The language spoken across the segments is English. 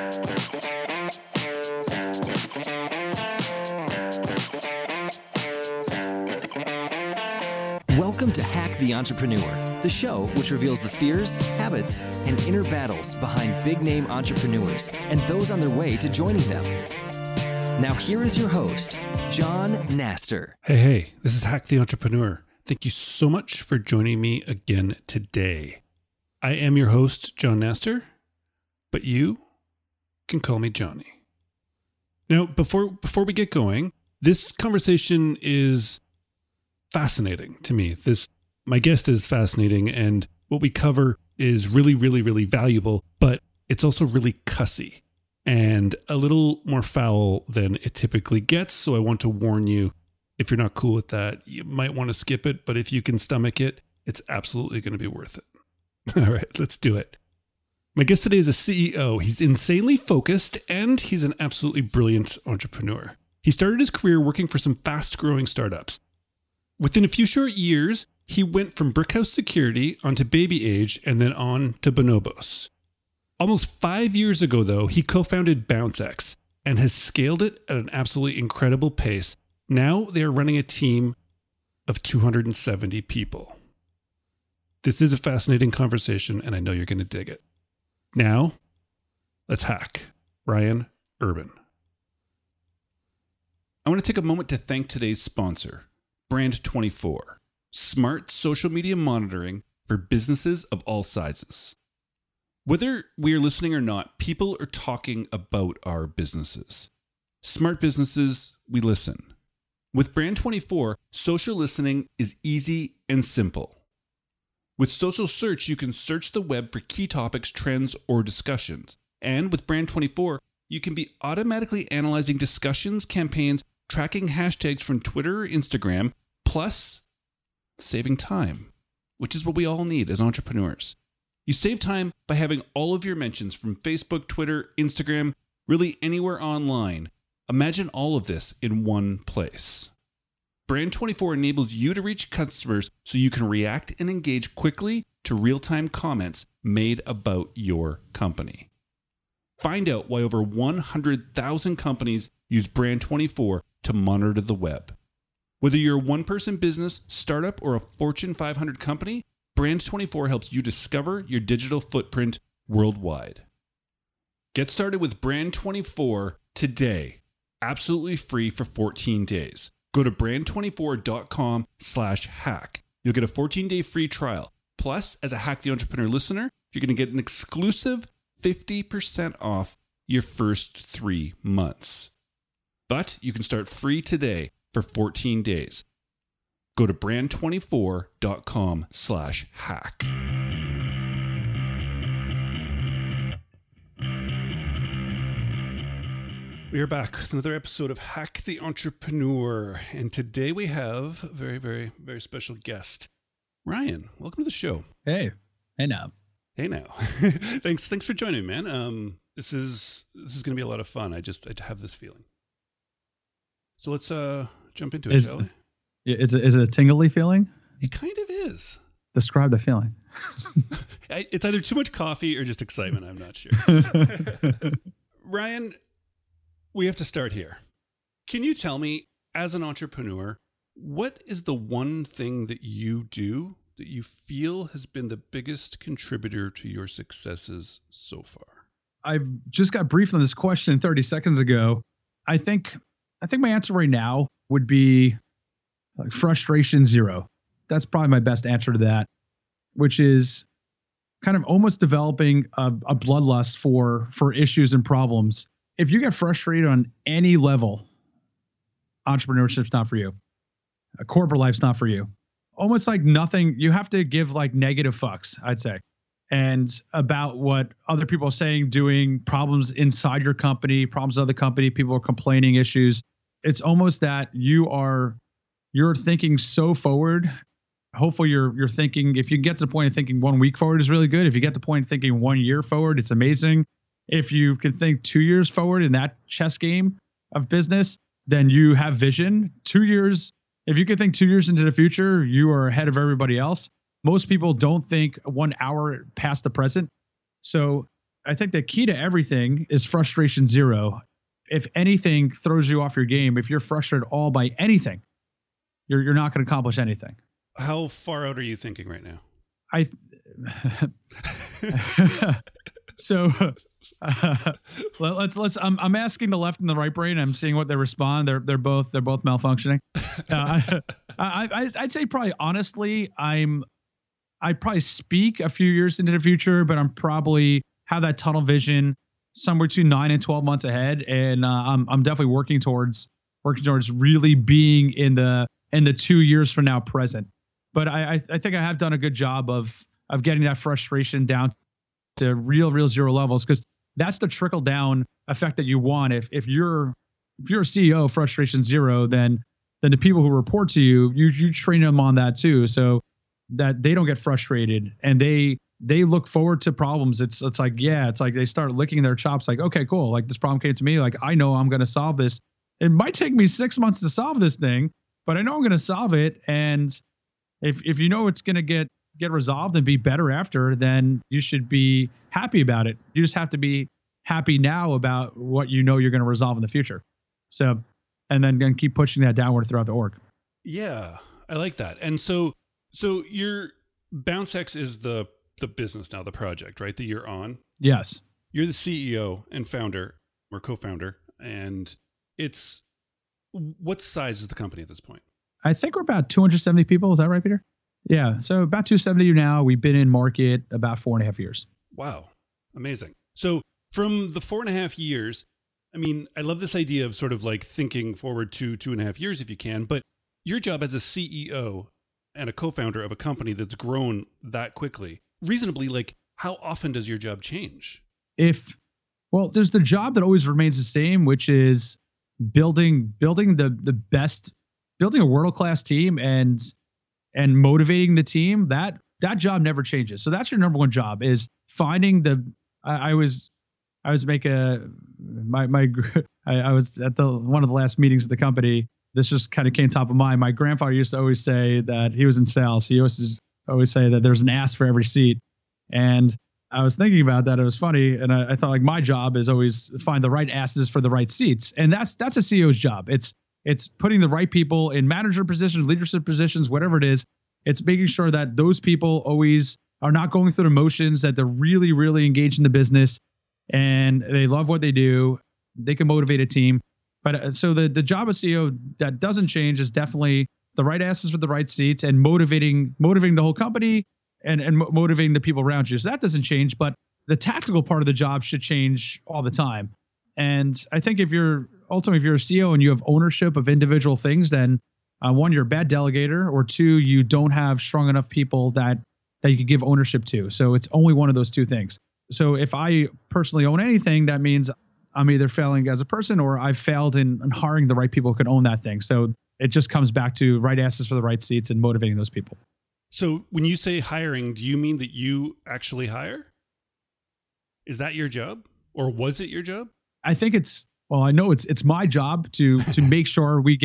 Welcome to Hack the Entrepreneur, the show which reveals the fears, habits, and inner battles behind big-name entrepreneurs and those on their way to joining them. Now here is your host, John Naster. Hey, this is Hack the Entrepreneur. Thank you so much for joining me again today. I am your host, John Naster, but you can call me Johnny. Now, before we get going, this conversation is fascinating to me. My guest is fascinating, and what we cover is really, really, really valuable, but it's also really cussy and a little more foul than it typically gets. So I want to warn you, if you're not cool with that, you might want to skip it, but if you can stomach it, it's absolutely going to be worth it. All right, let's do it. My guest today is a CEO. He's insanely focused, and he's an absolutely brilliant entrepreneur. He started his career working for some fast-growing startups. Within a few short years, he went from Brickhouse Security onto Baby Age and then on to Bonobos. Almost 5 years ago, though, he co-founded BounceX and has scaled it at an absolutely incredible pace. Now they are running a team of 270 people. This is a fascinating conversation, and I know you're going to dig it. Now, let's hack Ryan Urban. I want to take a moment to thank today's sponsor, Brand24, smart social media monitoring for businesses of all sizes. Whether we are listening or not, people are talking about our businesses. Smart businesses, we listen. With Brand24, social listening is easy and simple. With social search, you can search the web for key topics, trends, or discussions. And with Brand24, you can be automatically analyzing discussions, campaigns, tracking hashtags from Twitter or Instagram, plus saving time, which is what we all need as entrepreneurs. You save time by having all of your mentions from Facebook, Twitter, Instagram, really anywhere online. Imagine all of this in one place. Brand24 enables you to reach customers so you can react and engage quickly to real-time comments made about your company. Find out why over 100,000 companies use Brand24 to monitor the web. Whether you're a one-person business, startup, or a Fortune 500 company, Brand24 helps you discover your digital footprint worldwide. Get started with Brand24 today, absolutely free for 14 days. Go to brand24.com/hack. You'll get a 14-day free trial. Plus, as a Hack the Entrepreneur listener, you're going to get an exclusive 50% off your first 3 months. But you can start free today for 14 days. Go to brand24.com/hack. We are back with another episode of Hack the Entrepreneur. And today we have a very, very, very special guest. Ryan, welcome to the show. Hey now. Thanks for joining me, man. This is going to be a lot of fun. I have this feeling. So let's jump into it, shall we? Is it a tingly feeling? It kind of is. Describe the feeling. It's either too much coffee or just excitement. I'm not sure. Ryan, we have to start here. Can you tell me, as an entrepreneur, what is the one thing that you do that you feel has been the biggest contributor to your successes so far? I've just got briefed on this question 30 seconds ago. I think my answer right now would be like frustration zero. That's probably my best answer to that, which is kind of almost developing a bloodlust for issues and problems. If you get frustrated on any level, entrepreneurship's not for you. A corporate life's not for you. Almost like nothing, you have to give like negative fucks, I'd say. And about what other people are saying, doing, problems inside your company, problems in other company, people are complaining, issues. It's almost that you're thinking so forward. Hopefully you're thinking, if you can get to the point of thinking 1 week forward is really good. If you get to the point of thinking 1 year forward, it's amazing. If you can think 2 years forward in that chess game of business, then you have vision. 2 years, if you can think 2 years into the future, you are ahead of everybody else. Most people don't think 1 hour past the present. So I think the key to everything is frustration zero. If anything throws you off your game, if you're frustrated at all by anything, you're not going to accomplish anything. How far out are you thinking right now? So let's. I'm asking the left and the right brain. I'm seeing what they respond. They're both malfunctioning. I'd say probably honestly, I probably speak a few years into the future, but I'm probably have that tunnel vision somewhere between 9 and 12 months ahead, and I'm definitely working towards really being in the 2 years from now present. But I think I have done a good job of getting that frustration down to real zero levels, because that's the trickle down effect that you want. If you're a CEO, frustration zero, then the people who report to you train them on that too, so that they don't get frustrated and they look forward to problems. It's like they start licking their chops, like, okay, cool, like this problem came to me, like I know I'm going to solve this. It might take me 6 months to solve this thing, but I know I'm going to solve it. And if you know it's going to get resolved and be better after, then you should be happy about it. You just have to be happy now about what you know you're going to resolve in the future. So, and then keep pushing that downward throughout the org. Yeah, I like that. And so your BounceX is the business now, the project, right, that you're on? Yes. You're the CEO and founder or co-founder, and what size is the company at this point? I think we're about 270 people. Is that right, Peter? Yeah. So about 270 now. We've been in market about 4.5 years. Wow. Amazing. So from the 4.5 years, I mean, I love this idea of sort of like thinking forward to 2.5 years if you can, but your job as a CEO and a co-founder of a company that's grown that quickly, reasonably, like how often does your job change? There's the job that always remains the same, which is building a world-class team and motivating the team. That job never changes. So that's your number one job, is finding I was at one of the last meetings of the company. This just kind of came top of mind. My grandfather used to always say that he was in sales. He always say that there's an ass for every seat. And I was thinking about that. It was funny. And I thought, like, my job is always find the right asses for the right seats. And that's a CEO's job. It's putting the right people in manager positions, leadership positions, whatever it is. It's making sure that those people always are not going through the motions, that they're really, really engaged in the business and they love what they do. They can motivate a team. But so the job of CEO that doesn't change is definitely the right asses for the right seats and motivating the whole company and motivating the people around you. So that doesn't change, but the tactical part of the job should change all the time. And I think if you're a CEO and you have ownership of individual things, then one, you're a bad delegator, or two, you don't have strong enough people that you could give ownership to. So it's only one of those two things. So if I personally own anything, that means I'm either failing as a person or I've failed in hiring the right people who can own that thing. So it just comes back to right asses for the right seats and motivating those people. So when you say hiring, do you mean that you actually hire? Is that your job, or was it your job? I think I know it's my job to make sure we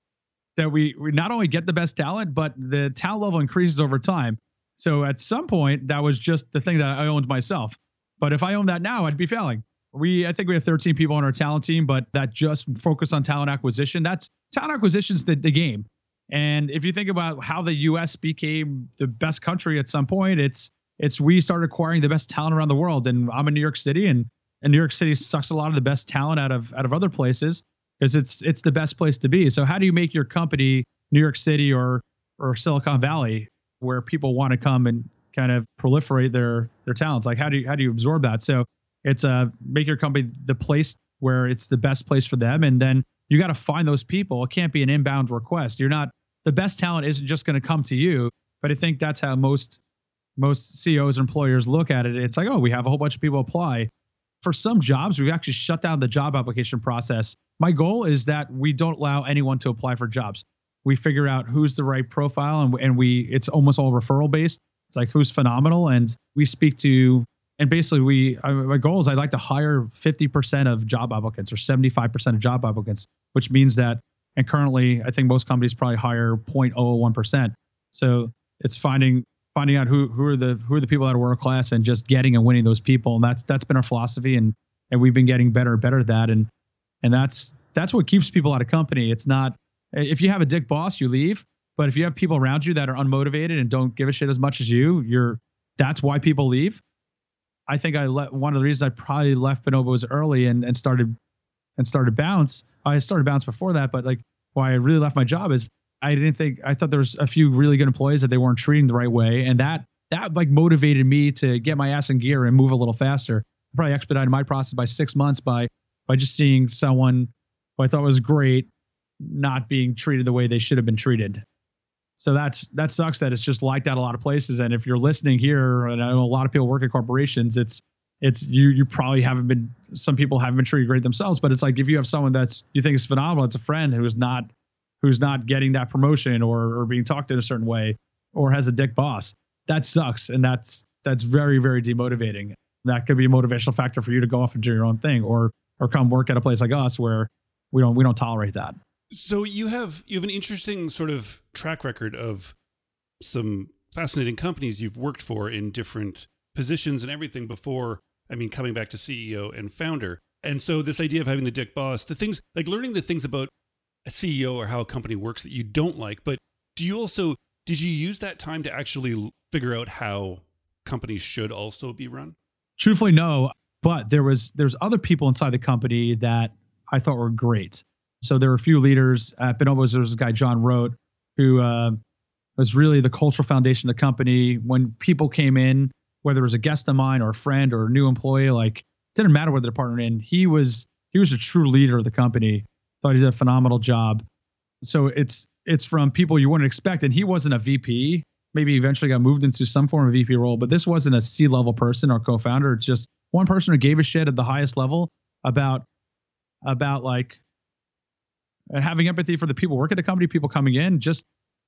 not only get the best talent, but the talent level increases over time. So at some point, that was just the thing that I owned myself. But if I owned that now, I'd be failing. I think we have 13 people on our talent team, but that just focus on talent acquisition. Talent acquisition's the game. And if you think about how the U.S. became the best country at some point, it's we started acquiring the best talent around the world. And I'm in New York City, and New York City sucks a lot of the best talent out of other places because it's the best place to be. So how do you make your company New York City or Silicon Valley, where people want to come and kind of proliferate their talents? Like how do you absorb that? So it's make your company the place where it's the best place for them, and then you got to find those people. It can't be an inbound request. The best talent isn't just going to come to you. But I think that's how most CEOs and employers look at it. It's like, oh, we have a whole bunch of people apply. For some jobs, we've actually shut down the job application process. My goal is that we don't allow anyone to apply for jobs. We figure out who's the right profile, and it's almost all referral based. It's like who's phenomenal, and we speak to. And basically, my goal is I'd like to hire 50% of job applicants or 75% of job applicants, which means that, and currently, I think most companies probably hire 0.01%. So it's finding finding out who are the people that are world class and just getting and winning those people. And that's been our philosophy. And we've been getting better and better at that. And that's what keeps people out of company. It's not, if you have a dick boss, you leave. But if you have people around you that are unmotivated and don't give a shit as much as that's why people leave. I think one of the reasons I probably left Bonobos early and started Bounce. I started Bounce before that, but like why I really left my job is I thought there was a few really good employees that they weren't treating the right way. And that like motivated me to get my ass in gear and move a little faster. I probably expedited my process by 6 months by just seeing someone who I thought was great not being treated the way they should have been treated. So that sucks that it's just like that a lot of places. And if you're listening here, and I know a lot of people work at corporations, it's you probably some people haven't been treated great themselves, but it's like if you have someone you think is phenomenal, it's a friend who's not getting that promotion or being talked in a certain way or has a dick boss, that sucks. And that's very, very demotivating. That could be a motivational factor for you to go off and do your own thing or come work at a place like us where we don't tolerate that. So you have an interesting sort of track record of some fascinating companies you've worked for in different positions and everything before, coming back to CEO and founder. And so this idea of having the dick boss, the things like learning the things about a CEO or how a company works that you don't like, but did you use that time to actually figure out how companies should also be run? Truthfully, no, but there's other people inside the company that I thought were great. So there were a few leaders at Bonobos. There was a guy, John Rote, who was really the cultural foundation of the company. When people came in, whether it was a guest of mine or a friend or a new employee, like it didn't matter whether they're partnered in. He was a true leader of the company. Thought he did a phenomenal job. So it's from people you wouldn't expect. And he wasn't a VP. Maybe eventually got moved into some form of VP role, but this wasn't a C-level person or co-founder. It's just one person who gave a shit at the highest level about like and having empathy for the people working at the company, people coming in, just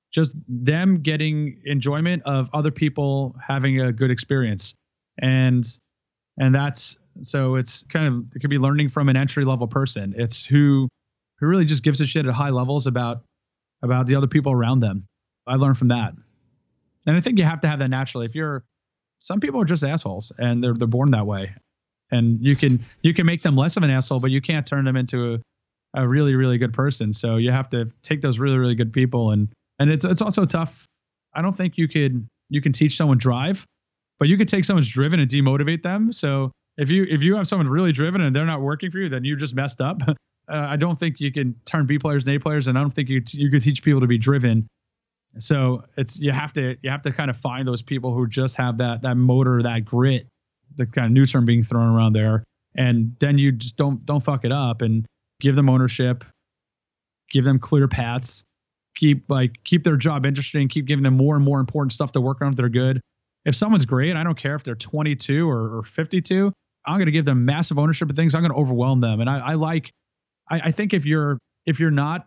them getting enjoyment of other people having a good experience. And that's, so it's it could be learning from an entry level person. It's who really just gives a shit at high levels about the other people around them. I learned from that. And I think you have to have that naturally. Some people are just assholes and they're born that way. And you can make them less of an asshole, but you can't turn them into a really, really good person. So you have to take those really, really good people. And it's also tough. I don't think you can teach someone drive, but you could take someone's driven and demotivate them. So if you have someone really driven and they're not working for you, then you just messed up. I don't think you can turn B players and A players, and I don't think you could teach people to be driven. So you have to kind of find those people who just have that motor, that grit, the kind of new term being thrown around there. And then you just don't fuck it up and give them ownership, give them clear paths, keep their job interesting, keep giving them more and more important stuff to work on if they're good. If someone's great, I don't care if they're 22 or 52, I'm going to give them massive ownership of things. I'm going to overwhelm them. And I think if you're not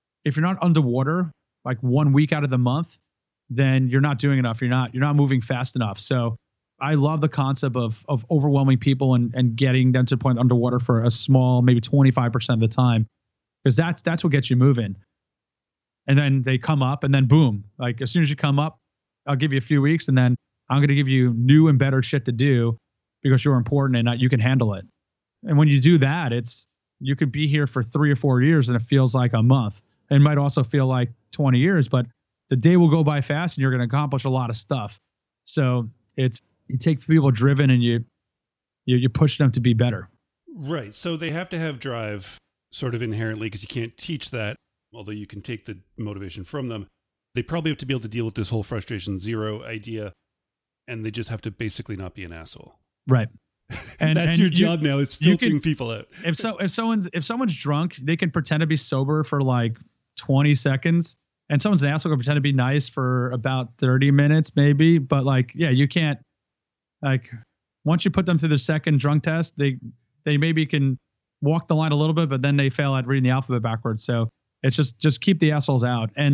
underwater like 1 week out of the month, then you're not doing enough. You're not moving fast enough. So I love the concept of overwhelming people and getting them to the point underwater for a small, maybe 25% of the time, because that's what gets you moving. And then they come up, and then boom, like as soon as you come up, I'll give you a few weeks, and then I'm going to give you new and better shit to do because you're important and you can handle it. And when you do that, you could be here for 3 or 4 years and it feels like a month. It might also feel like 20 years, but the day will go by fast and you're going to accomplish a lot of stuff. So you take people driven and you push them to be better. Right. So they have to have drive sort of inherently, because you can't teach that, although you can take the motivation from them. They probably have to be able to deal with this whole frustration zero idea, and they just have to basically not be an asshole. Right. And that's your job now, is filtering people out. If someone's drunk, they can pretend to be sober for like 20 seconds, and someone's an asshole can pretend to be nice for about 30 minutes maybe. But like, yeah, you can't, like, once you put them through the second drunk test, they maybe can walk the line a little bit, but then they fail at reading the alphabet backwards. So it's just keep the assholes out. And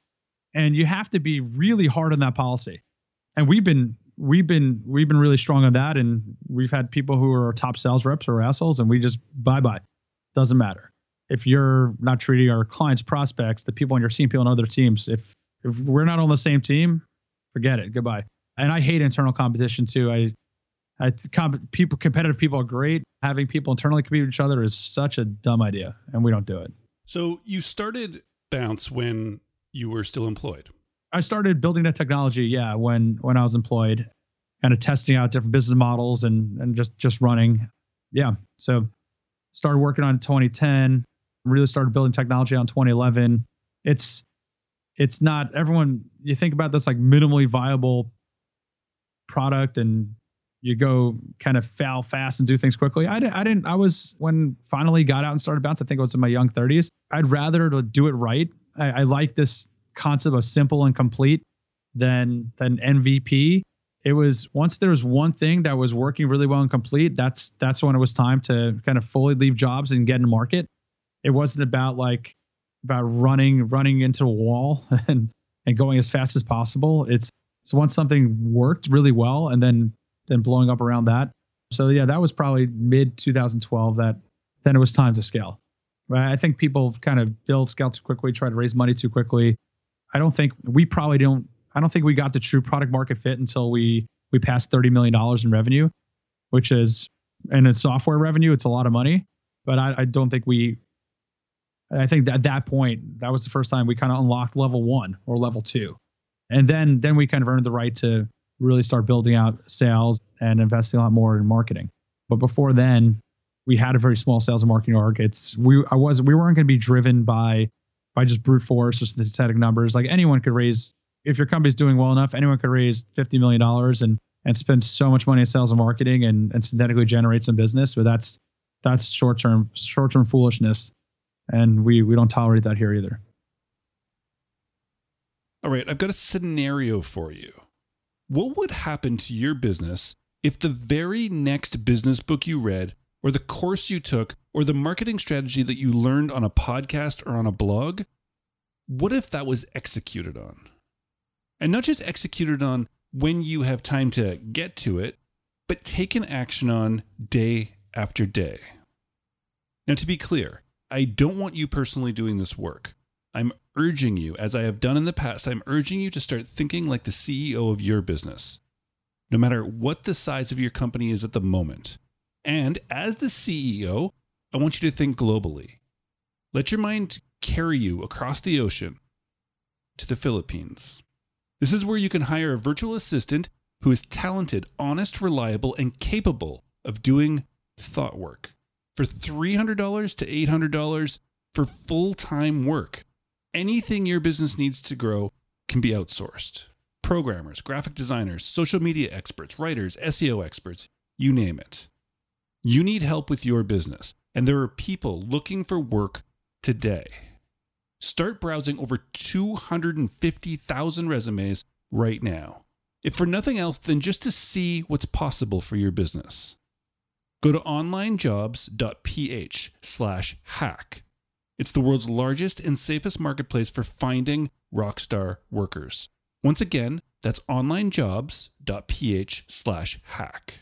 you have to be really hard on that policy. And we've been really strong on that. And we've had people who are top sales reps or assholes, and we just bye-bye. Doesn't matter. If you're not treating our clients, prospects, the people on your team, people on other teams, if we're not on the same team, forget it. Goodbye. And I hate internal competition too. Competitive people are great. Having people internally compete with each other is such a dumb idea, and we don't do it. So you started Bounce when you were still employed. I started building that technology, when I was employed, kind of testing out different business models and just running. Yeah. So started working on 2010, really started building technology on 2011. It's not everyone, you think about this like minimally viable product and you go kind of fail fast and do things quickly. I was, when finally got out and started Bounce, I think it was in my young 30s. I'd rather to do it right. I like this concept of simple and complete than MVP. It was, once there was one thing that was working really well and complete, that's when it was time to kind of fully leave jobs and get in the market. It wasn't about running into a wall and going as fast as possible. It's once something worked really well and then blowing up around that. So yeah, that was probably mid 2012 that then it was time to scale. Right? I think people kind of scale too quickly, try to raise money too quickly. I don't think we got to true product market fit until we passed $30 million in revenue, which is, and in software revenue, it's a lot of money. But I don't think I think that at that point, that was the first time we kind of unlocked level 1 or level 2. And then we kind of earned the right to really start building out sales and investing a lot more in marketing. But before then, we had a very small sales and marketing org. We weren't going to be driven by just brute force or synthetic numbers. Like anyone could raise, if your company's doing well enough, anyone could raise $50 million and spend so much money in sales and marketing and synthetically generate some business. But that's short-term foolishness. And we don't tolerate that here either. All right, I've got a scenario for you. What would happen to your business if the very next business book you read, or the course you took, or the marketing strategy that you learned on a podcast or on a blog, what if that was executed on? And not just executed on when you have time to get to it, but taken action on day after day. Now, to be clear, I don't want you personally doing this work. I'm urging you, as I have done in the past, I'm urging you to start thinking like the CEO of your business, no matter what the size of your company is at the moment. And as the CEO, I want you to think globally. Let your mind carry you across the ocean to the Philippines. This is where you can hire a virtual assistant who is talented, honest, reliable, and capable of doing thought work for $300 to $800 for full-time work. Anything your business needs to grow can be outsourced. Programmers, graphic designers, social media experts, writers, SEO experts, you name it. You need help with your business, and there are people looking for work today. Start browsing over 250,000 resumes right now. If for nothing else, then just to see what's possible for your business. Go to onlinejobs.ph/hack. It's the world's largest and safest marketplace for finding rockstar workers. Once again, that's onlinejobs.ph/hack.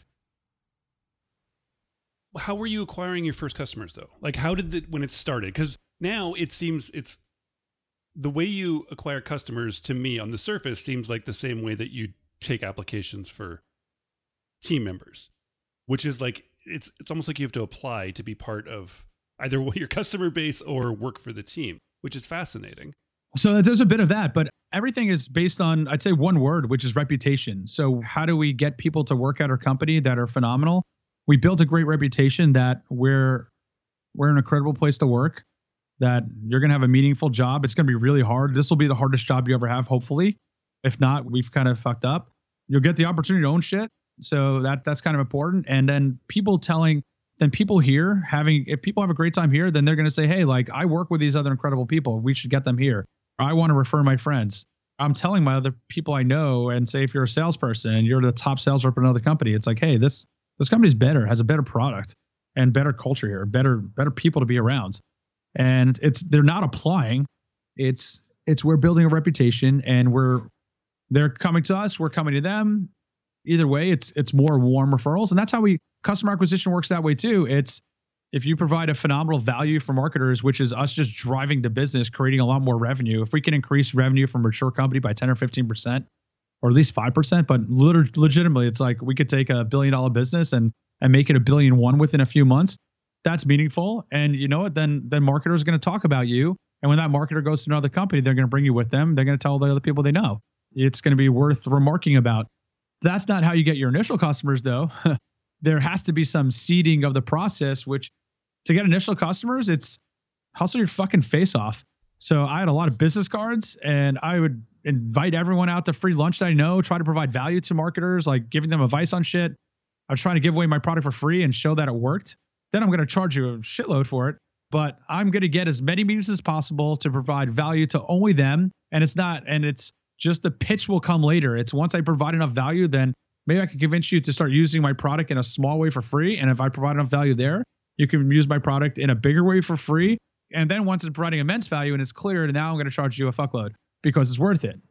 How were you acquiring your first customers, though? Like, how did it, when it started? Because now it seems it's the way you acquire customers, to me on the surface, seems like the same way that you take applications for team members, which is like, it's almost like you have to apply to be part of either your customer base or work for the team, which is fascinating. So there's a bit of that, but everything is based on, I'd say, one word, which is reputation. So how do we get people to work at our company that are phenomenal? We built a great reputation that we're an incredible place to work, that you're going to have a meaningful job. It's going to be really hard. This will be the hardest job you ever have, hopefully. If not, we've kind of fucked up. You'll get the opportunity to own shit. So that's kind of important. And then people here if people have a great time here, then they're going to say, hey, like, I work with these other incredible people. We should get them here. I want to refer my friends. I'm telling my other people I know, and say, if you're a salesperson and you're the top sales rep in another company, it's like, hey, this company's better, has a better product and better culture here, better people to be around. And they're not applying. It's we're building a reputation, and they're coming to us, we're coming to them. Either way, it's more warm referrals. And that's how customer acquisition works that way too. It's if you provide a phenomenal value for marketers, which is us just driving the business, creating a lot more revenue. If we can increase revenue from a mature company by 10 or 15%, or at least 5%, but legitimately, it's like we could take a $1 billion business and make it $1.1 billion within a few months. That's meaningful. And you know what? Then marketers are going to talk about you. And when that marketer goes to another company, they're going to bring you with them. They're going to tell the other people they know. It's going to be worth remarking about. That's not how you get your initial customers, though. There has to be some seeding of the process, which to get initial customers, it's hustle your fucking face off. So I had a lot of business cards, and I would invite everyone out to free lunch that I know, try to provide value to marketers, like giving them advice on shit. I was trying to give away my product for free and show that it worked. Then I'm going to charge you a shitload for it. But I'm going to get as many meetings as possible to provide value to only them. And it's just the pitch will come later. It's once I provide enough value, then maybe I can convince you to start using my product in a small way for free. And if I provide enough value there, you can use my product in a bigger way for free. And then once it's providing immense value and it's clear, now I'm going to charge you a fuckload because it's worth it.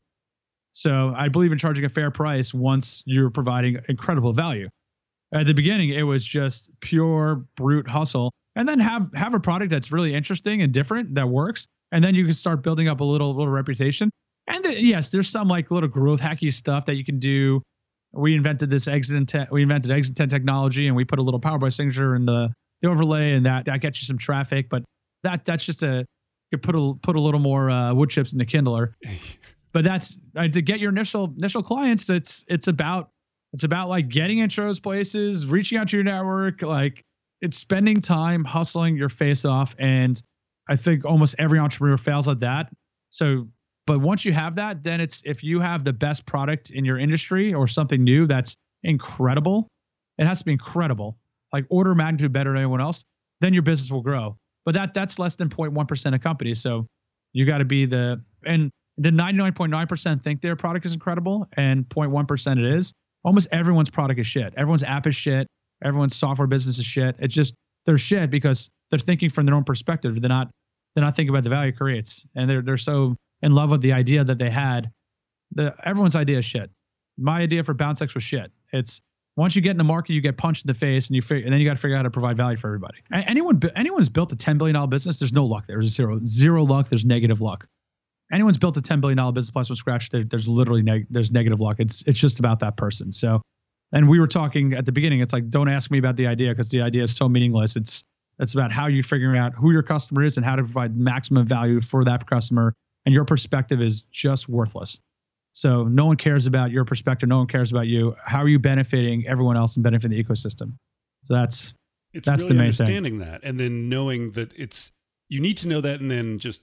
So I believe in charging a fair price once you're providing incredible value. At the beginning, it was just pure brute hustle. And then have a product that's really interesting and different that works. And then you can start building up a little reputation. And then, yes, there's some like little growth hacky stuff that you can do. We invented exit intent technology, and we put a little power by signature in the overlay, and that gets you some traffic. But that's just you put a little more wood chips in the Kindler. But that's to get your initial clients. It's about like getting intros places, reaching out to your network, like it's spending time hustling your face off. And I think almost every entrepreneur fails at that. So, but once you have that, then if you have the best product in your industry or something new that's incredible, it has to be incredible, like order of magnitude better than anyone else, then your business will grow. But that's less than 0.1% of companies. So you got to be and the 99.9% think their product is incredible and 0.1% it is. Almost everyone's product is shit. Everyone's app is shit. Everyone's software business is shit. It's just they're shit because they're thinking from their own perspective. They're not thinking about the value it creates, and they're so in love with the idea that they had. Everyone's idea is shit. My idea for BounceX was shit. It's once you get in the market, you get punched in the face, and then you got to figure out how to provide value for everybody. Anyone's built a $10 billion business, there's no luck there. There's zero luck. There's negative luck. Anyone's built a $10 billion business plus from scratch, there's literally there's negative luck. It's just about that person. So, and we were talking at the beginning, it's like, don't ask me about the idea because the idea is so meaningless. It's about how you figuring out who your customer is and how to provide maximum value for that customer. And your perspective is just worthless. So no one cares about your perspective. No one cares about you. How are you benefiting everyone else and benefiting the ecosystem? So that's really the main understanding thing. that, and then knowing that you need to know that, and then just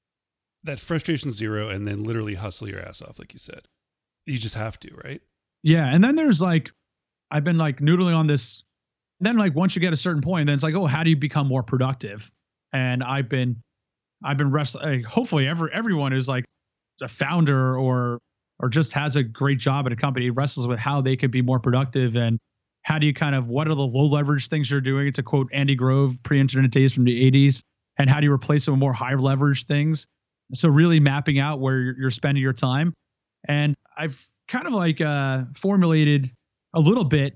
that frustration zero, and then literally hustle your ass off, like you said. You just have to, right? Yeah, and then there's like, I've been like noodling on this. Then like once you get a certain point, then it's like, oh, how do you become more productive? And I've been wrestling. Hopefully, everyone is like a founder or just has a great job at a company, wrestles with how they could be more productive and how do you what are the low leverage things you're doing, to quote Andy Grove, pre-internet days from the 80s, and how do you replace it with more high leverage things? So really mapping out where you're spending your time. And I've kind of like formulated a little bit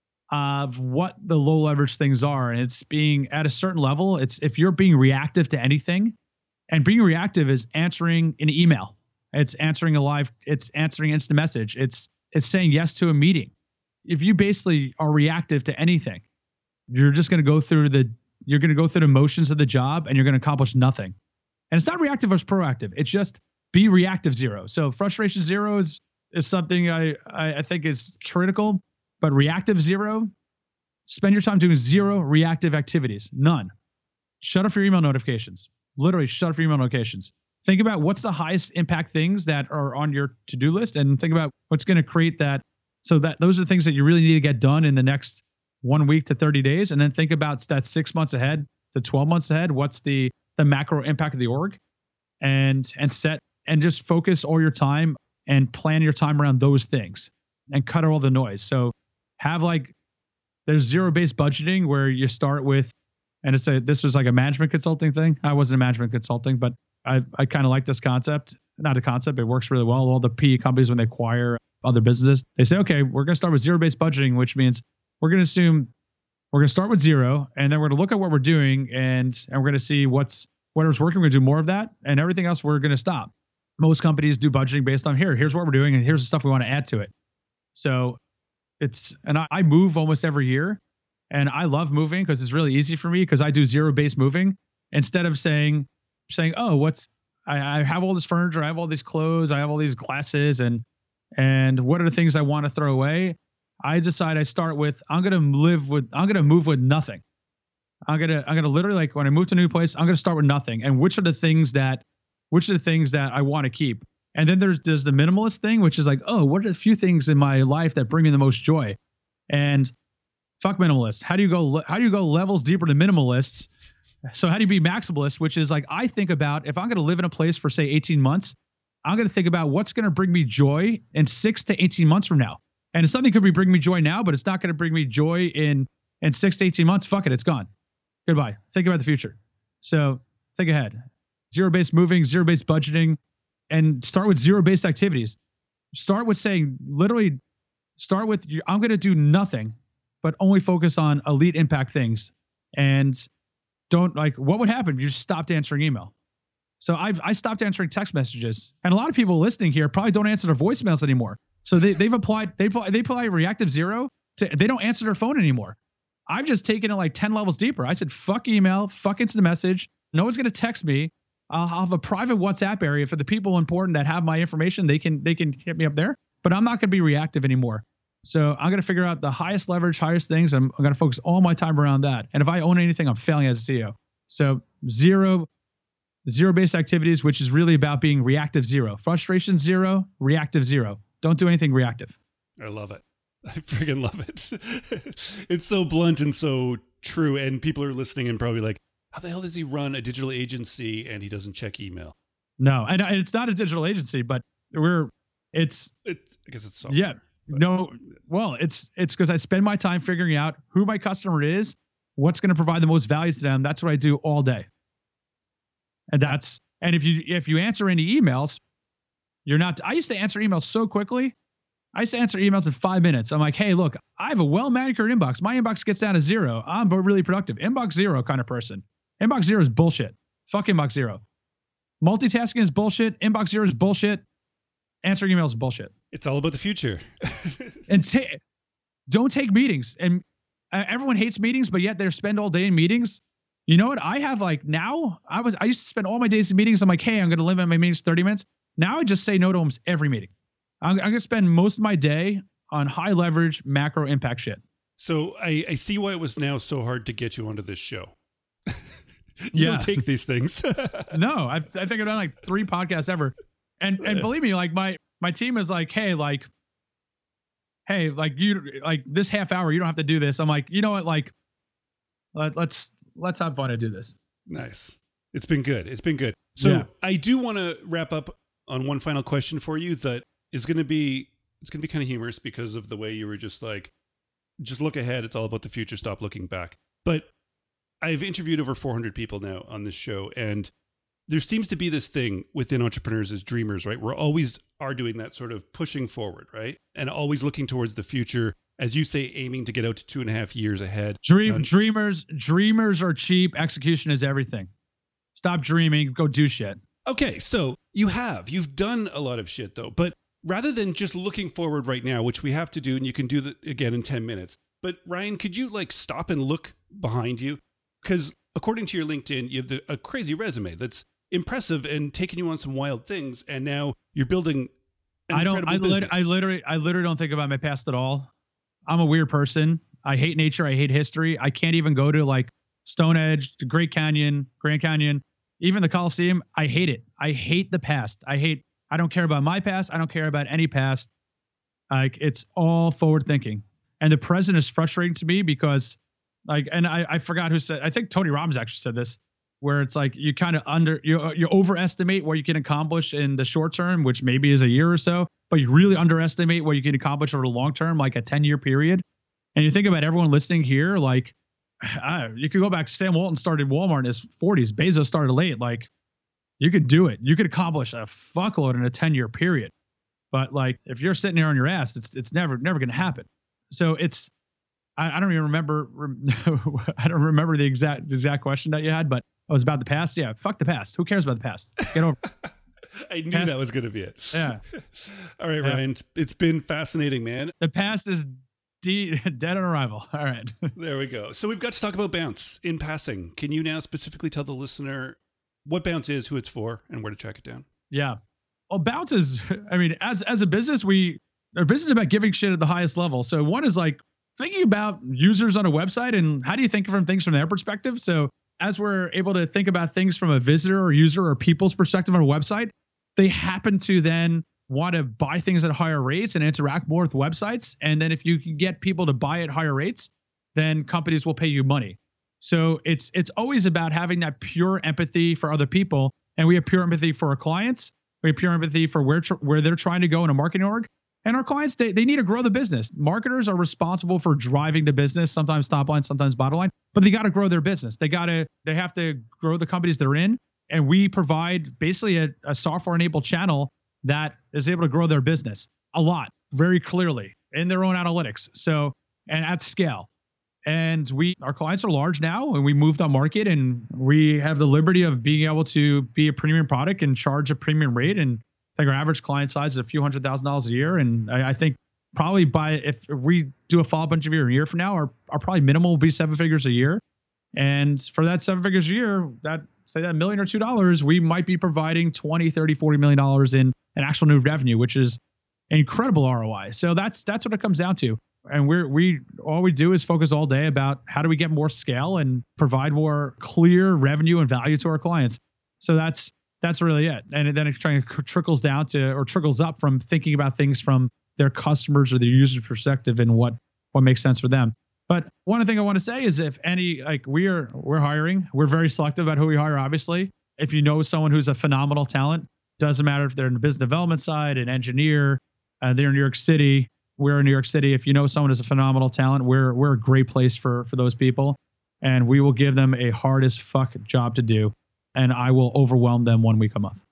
of what the low leverage things are. And it's being at a certain level. It's if you're being reactive to anything, and being reactive is answering an email. It's answering it's answering instant message. It's saying yes to a meeting. If you basically are reactive to anything, you're just going to go through the motions of the job and you're going to accomplish nothing. And it's not reactive versus proactive. It's just be reactive zero. So frustration zero is something I think is critical, but reactive zero, spend your time doing zero reactive activities. None. Shut off your email notifications. Literally shut off your email notifications. Think about what's the highest impact things that are on your to-do list, and think about what's going to create that. So that those are the things that you really need to get done in the next 1 week to 30 days. And then think about that 6 months ahead to 12 months ahead. What's the macro impact of the org, and just focus all your time and plan your time around those things and cut out all the noise. So have there's zero-based budgeting where you start with, and this was like a management consulting thing. I wasn't a management consulting, but I kind of like this concept. Not a concept. It works really well. All the PE companies, when they acquire other businesses, they say, okay, we're going to start with zero-based budgeting, which means we're going to assume we're going to start with zero, and then we're going to look at what we're doing, and we're going to see whatever's working. We're going to do more of that, and everything else we're going to stop. most companies do budgeting based on here's what we're doing and here's the stuff we want to add to it. So I move almost every year, and I love moving because it's really easy for me because I do zero-based moving instead of saying, oh, I have all this furniture, I have all these clothes, I have all these glasses, and what are the things I want to throw away? I decide I start with I'm gonna move with nothing. I'm gonna literally, like, when I move to a new place, I'm gonna start with nothing. And which are the things that I want to keep? And then there's the minimalist thing, which is like, oh, what are the few things in my life that bring me the most joy? And fuck minimalists. How do you go levels deeper to minimalists? So how do you be maximalist, which is like, I think about, if I'm going to live in a place for say 18 months, I'm going to think about what's going to bring me joy in 6 to 18 months from now. And if something could be bringing me joy now, but it's not going to bring me joy in 6 to 18 months, fuck it, it's gone. Goodbye. Think about the future. So think ahead. Zero-based moving, zero-based budgeting, and start with zero-based activities. Start with saying, literally, I'm going to do nothing, but only focus on elite impact things. And don't, like, what would happen if you just stopped answering email? So I stopped answering text messages, and a lot of people listening here probably don't answer their voicemails anymore. So they apply reactive zero to, they don't answer their phone anymore. I've just taken it like 10 levels deeper. I said, fuck email, fuck instant message. No one's going to text me. I'll have a private WhatsApp area for the people important that have my information. They can hit me up there, but I'm not going to be reactive anymore. So I'm going to figure out the highest leverage, highest things. I'm going to focus all my time around that. And if I own anything, I'm failing as a CEO. So zero-based activities, which is really about being reactive zero. Frustration zero, reactive zero. Don't do anything reactive. I love it. I freaking love it. It's so blunt and so true. And people are listening and probably like, how the hell does he run a digital agency and he doesn't check email? No, and it's not a digital agency, but I guess it's software. Yeah. No, well, it's because I spend my time figuring out who my customer is, what's going to provide the most value to them. That's what I do all day. And if you answer any emails, I used to answer emails so quickly. I used to answer emails in 5 minutes. I'm like, hey, look, I have a well-manicured inbox. My inbox gets down to zero. I'm really productive. Inbox zero kind of person. Inbox zero is bullshit. Fuck inbox zero. Multitasking is bullshit. Inbox zero is bullshit. Answering emails is bullshit. It's all about the future. And don't take meetings. And everyone hates meetings, but yet they spend all day in meetings. You know what? I have, like, now I used to spend all my days in meetings. I'm like, hey, I'm going to limit my meetings 30 minutes. Now I just say no to almost every meeting. I'm going to spend most of my day on high leverage, macro impact shit. So I see why it was now so hard to get you onto this show. You don't take these things. No, I think I've done like 3 podcasts ever. And believe me, like my team is like, hey, you, like, this half hour, you don't have to do this. I'm like, you know what? Like, let's have fun and do this. Nice. It's been good. So yeah. I do want to wrap up on one final question for you that is going to be kind of humorous because of the way you were just like, just look ahead. It's all about the future. Stop looking back. But I've interviewed over 400 people now on this show, and there seems to be this thing within entrepreneurs as dreamers, right? We're always are doing that sort of pushing forward, right? And always looking towards the future, as you say, aiming to get out to 2.5 years ahead. Dreamers are cheap. Execution is everything. Stop dreaming. Go do shit. Okay, so you've done a lot of shit though, but rather than just looking forward right now, which we have to do, and you can do that again in 10 minutes. But Ryan, could you like stop and look behind you? Because according to your LinkedIn, you have a crazy resume that's impressive and taking you on some wild things. And now you're building I literally don't think about my past at all. I'm a weird person. I hate nature. I hate history. I can't even go to like Stonehenge, the Great Canyon, Grand Canyon, even the Coliseum. I hate it. I hate the past. I don't care about my past. I don't care about any past. Like, it's all forward thinking. And the present is frustrating to me because, like, and I forgot who said, I think Tony Robbins actually said this, where it's like you kind of you overestimate what you can accomplish in the short term, which maybe is a year or so, but you really underestimate what you can accomplish over the long term, like a 10-year period. And you think about everyone listening here, like, you could go back. Sam Walton started Walmart in his 40s. Bezos started late. Like, you could do it. You could accomplish a fuckload in a 10-year period. But like, if you're sitting here on your ass, it's never going to happen. So I don't even remember. I don't remember the exact question that you had, but it was about the past. Yeah, fuck the past. Who cares about the past? Get over it. I knew that was going to be it. Yeah. All right, Ryan. It's been fascinating, man. The past is dead on arrival. All right. There we go. So we've got to talk about Bounce in passing. Can you now specifically tell the listener what Bounce is, who it's for, and where to track it down? Yeah. Well, Bounce is, I mean, as a business, our business is about giving shit at the highest level. So one is like thinking about users on a website and how do you think from things from their perspective? So as we're able to think about things from a visitor or user or people's perspective on a website, they happen to then want to buy things at higher rates and interact more with websites. And then if you can get people to buy at higher rates, then companies will pay you money. So it's always about having that pure empathy for other people. And we have pure empathy for our clients. We have pure empathy for where they're trying to go in a marketing org. And our clients, they need to grow the business. Marketers are responsible for driving the business, sometimes top line, sometimes bottom line, but they got to grow their business. They have to grow the companies they're in. And we provide basically a software enabled channel that is able to grow their business a lot, very clearly in their own analytics. So, and at scale. And our clients are large now, and we moved up market, and we have the liberty of being able to be a premium product and charge a premium rate. And I think our average client size is a few $100,000 a year. And I think probably if we do a follow-up interview a year from now, our probably minimum will be 7 figures a year. And for that 7 figures a year, that $1 million or $2 million, we might be providing $20, $30, $40 million in an actual new revenue, which is an incredible ROI. So that's what it comes down to. And all we do is focus all day about how do we get more scale and provide more clear revenue and value to our clients. So that's really it. And then it trickles down to, or trickles up from thinking about things from their customers or their user perspective and what makes sense for them. But one thing I want to say is we're hiring, we're very selective about who we hire, obviously. If you know someone who's a phenomenal talent, doesn't matter if they're in the business development side, an engineer, they're in New York City, we're in New York City. If you know someone who's a phenomenal talent, we're a great place for those people. And we will give them a hard as fuck job to do. And I will overwhelm them when we come up.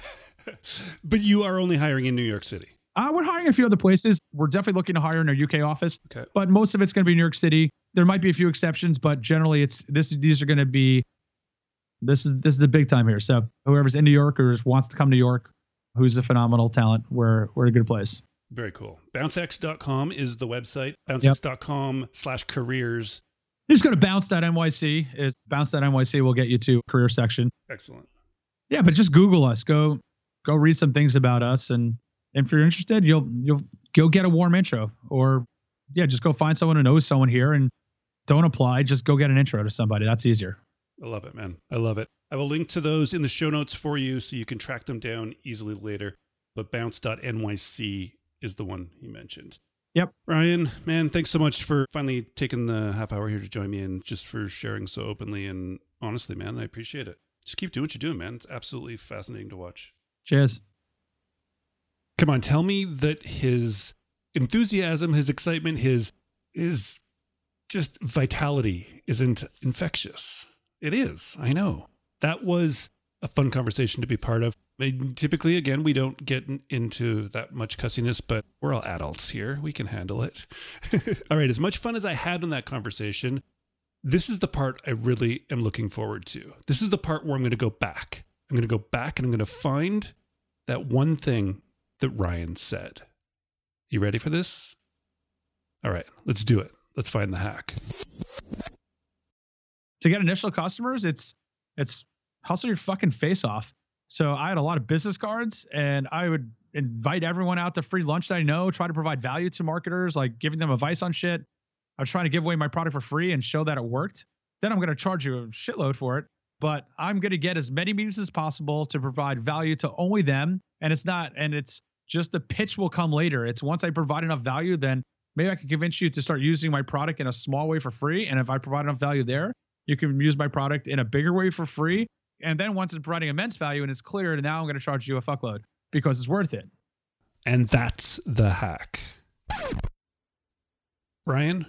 But you are only hiring in New York City. We're hiring a few other places. We're definitely looking to hire in our UK office. Okay. But most of it's going to be New York City. There might be a few exceptions, but generally these are going to be, this is the big time here. So whoever's in New York or wants to come to New York, who's a phenomenal talent, we're a good place. Very cool. Bouncex.com is the website. Bouncex.com/careers. You just go to bounce.nyc. Bounce.nyc will get you to career section. Excellent. Yeah, but just Google us. Go read some things about us, and if you're interested, you'll go get a warm intro, or just go find someone who knows someone here, and don't apply. Just go get an intro to somebody. That's easier. I love it, man. I love it. I will link to those in the show notes for you so you can track them down easily later. But bounce.nyc is the one he mentioned. Yep. Ryan, man, thanks so much for finally taking the half hour here to join me and just for sharing so openly. And honestly, man, I appreciate it. Just keep doing what you're doing, man. It's absolutely fascinating to watch. Cheers. Come on, tell me that his enthusiasm, his excitement, his just vitality isn't infectious. It is. I know. That was a fun conversation to be part of. Typically, again, we don't get into that much cussiness, but we're all adults here. We can handle it. All right. As much fun as I had in that conversation, this is the part I really am looking forward to. This is the part where I'm going to go back. I'm going to go back and I'm going to find that one thing that Ryan said. You ready for this? All right, let's do it. Let's find the hack. To get initial customers, it's hustle your fucking face off. So I had a lot of business cards, and I would invite everyone out to free lunch that I know, try to provide value to marketers, like giving them advice on shit. I was trying to give away my product for free and show that it worked. Then I'm going to charge you a shitload for it, but I'm going to get as many meetings as possible to provide value to only them. And it's just the pitch will come later. It's once I provide enough value, then maybe I can convince you to start using my product in a small way for free. And if I provide enough value there, you can use my product in a bigger way for free. And then once it's providing immense value and it's clear, now I'm going to charge you a fuckload because it's worth it. And that's the hack. Ryan.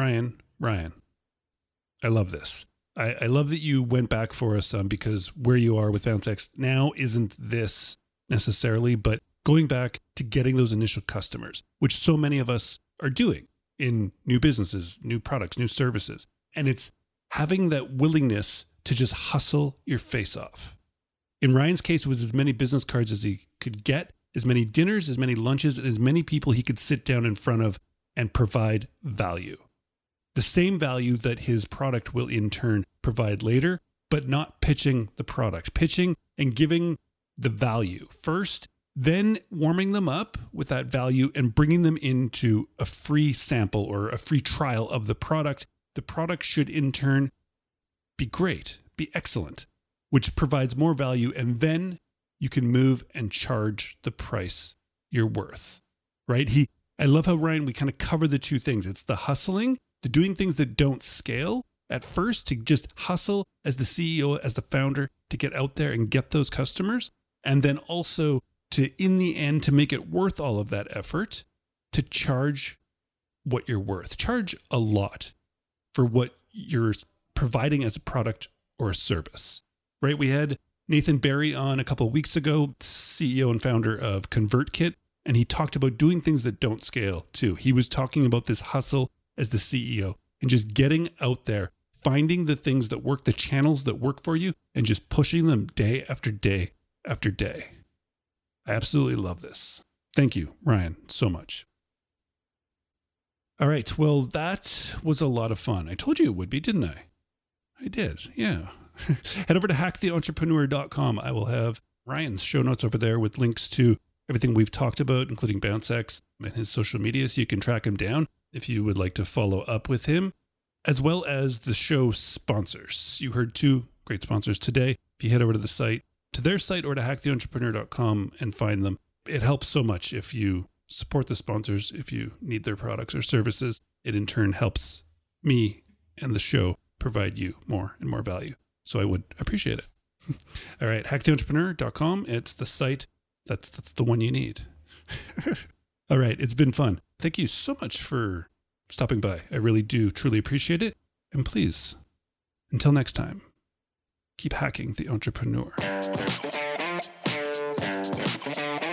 I love this. I love that you went back for us because where you are with BounceX now isn't this necessarily, but going back to getting those initial customers, which so many of us are doing in new businesses, new products, new services. And it's having that willingness to just hustle your face off. In Ryan's case, it was as many business cards as he could get, as many dinners, as many lunches, and as many people he could sit down in front of and provide value. The same value that his product will in turn provide later, but not pitching the product, pitching and giving the value first, then warming them up with that value and bringing them into a free sample or a free trial of the product. The product should in turn be great, be excellent, which provides more value. And then you can move and charge the price you're worth, right? I love how Ryan, we kind of cover the two things. It's the hustling, the doing things that don't scale at first, to just hustle as the CEO, as the founder, to get out there and get those customers. And then also to, in the end, to make it worth all of that effort, to charge what you're worth. Charge a lot for what you're providing as a product or a service, right? We had Nathan Barry on a couple of weeks ago, CEO and founder of ConvertKit, and he talked about doing things that don't scale too. He was talking about this hustle as the CEO and just getting out there, finding the things that work, the channels that work for you, and just pushing them day after day after day. I absolutely love this. Thank you, Ryan, so much. All right. Well, that was a lot of fun. I told you it would be, didn't I? I did. Yeah. Head over to hacktheentrepreneur.com. I will have Ryan's show notes over there with links to everything we've talked about, including BounceX and his social media, so you can track him down if you would like to follow up with him, as well as the show sponsors. You heard two great sponsors today. If you head over to the site, to their site, or to hacktheentrepreneur.com and find them, it helps so much if you support the sponsors. If you need their products or services, it in turn helps me and the show provide you more and more value. So I would appreciate it. All right, hacktheentrepreneur.com. It's the site. That's the one you need. All right, it's been fun. Thank you so much for stopping by. I really do truly appreciate it. And please, until next time, keep hacking the entrepreneur.